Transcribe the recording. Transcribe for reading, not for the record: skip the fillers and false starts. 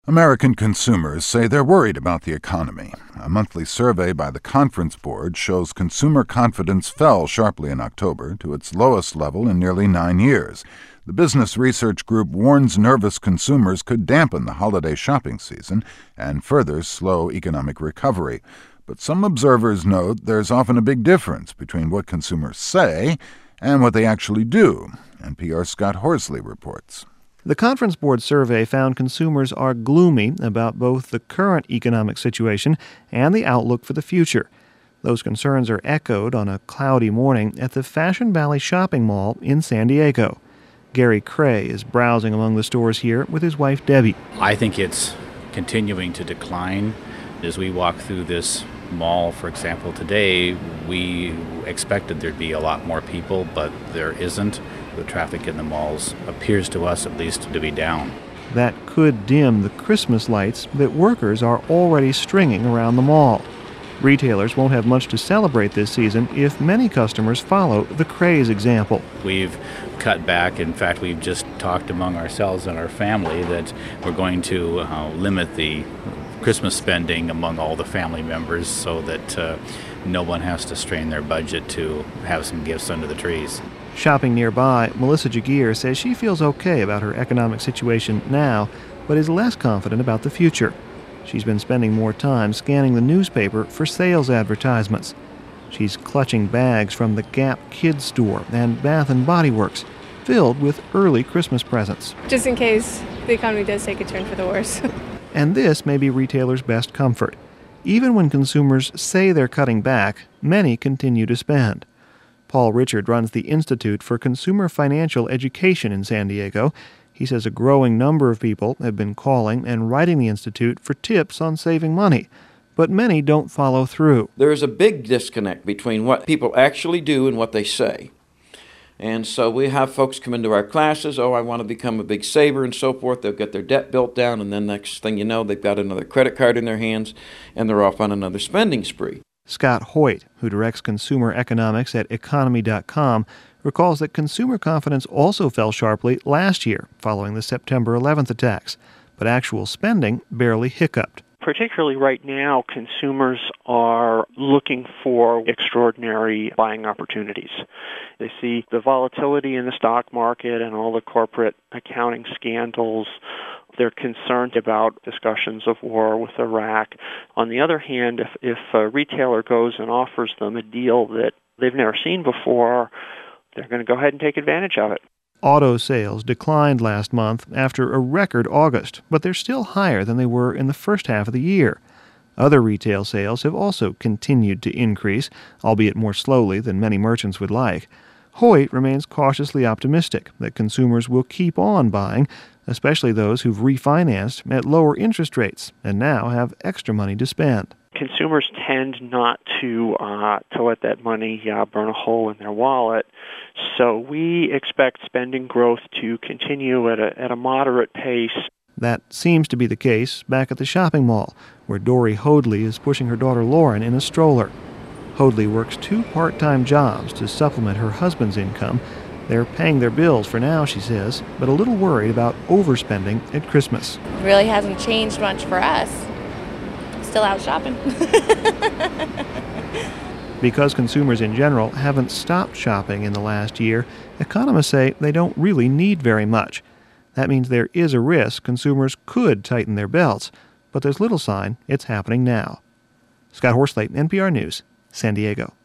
American consumers say they're worried about the economy. A monthly survey by the Conference Board shows consumer confidence fell sharply in October to its lowest level in nearly 9 years. The business research group warns nervous consumers could dampen the holiday shopping season and further slow economic recovery. But some observers note there's often a big difference between what consumers say and what they actually do. NPR's Scott Horsley reports. The Conference Board survey found consumers are gloomy about both the current economic situation and the outlook for the future. Those concerns are echoed on a cloudy morning at the Fashion Valley Shopping Mall in San Diego. Gary Cray is browsing among the stores here with his wife Debbie. I think it's continuing to decline. As we walk through this mall, for example, today, we expected there'd be a lot more people, but there isn't. The traffic in the malls appears to us at least to be down. That could dim the Christmas lights that workers are already stringing around the mall. Retailers won't have much to celebrate this season if many customers follow the Cray's example. We've cut back. In fact, we've just talked among ourselves and our family that we're going to limit the Christmas spending among all the family members so that no one has to strain their budget to have some gifts under the trees. Shopping nearby, Melissa Jagir says she feels okay about her economic situation now, but is less confident about the future. She's been spending more time scanning the newspaper for sales advertisements. She's clutching bags from the Gap Kids store and Bath & Body Works, filled with early Christmas presents. Just in case the economy does take a turn for the worse. And this may be retailers' best comfort. Even when consumers say they're cutting back, many continue to spend. Paul Richard runs the Institute for Consumer Financial Education in San Diego. He says a growing number of people have been calling and writing the Institute for tips on saving money, but many don't follow through. There is a big disconnect between what people actually do and what they say. And so we have folks come into our classes, I want to become a big saver and so forth. They'll get their debt built down, and then next thing you know, they've got another credit card in their hands, and they're off on another spending spree. Scott Hoyt, who directs consumer economics at economy.com, recalls that consumer confidence also fell sharply last year following the September 11th attacks, but actual spending barely hiccuped. Particularly right now, consumers are looking for extraordinary buying opportunities. They see the volatility in the stock market and all the corporate accounting scandals. They're concerned about discussions of war with Iraq. On the other hand, if a retailer goes and offers them a deal that they've never seen before, they're going to go ahead and take advantage of it. Auto sales declined last month after a record August, but they're still higher than they were in the first half of the year. Other retail sales have also continued to increase, albeit more slowly than many merchants would like. Hoyt remains cautiously optimistic that consumers will keep on buying, especially those who've refinanced at lower interest rates and now have extra money to spend. Consumers tend not to let that money burn a hole in their wallet, so we expect spending growth to continue at a moderate pace. That seems to be the case back at the shopping mall, where Dory Hoadley is pushing her daughter Lauren in a stroller. Hoadley works 2 part-time jobs to supplement her husband's income. They're paying their bills for now, she says, but a little worried about overspending at Christmas. It really hasn't changed much for us. Still out shopping. Because consumers in general haven't stopped shopping in the last year, economists say they don't really need very much. That means there is a risk consumers could tighten their belts, but there's little sign it's happening now. Scott Horsley, NPR News, San Diego.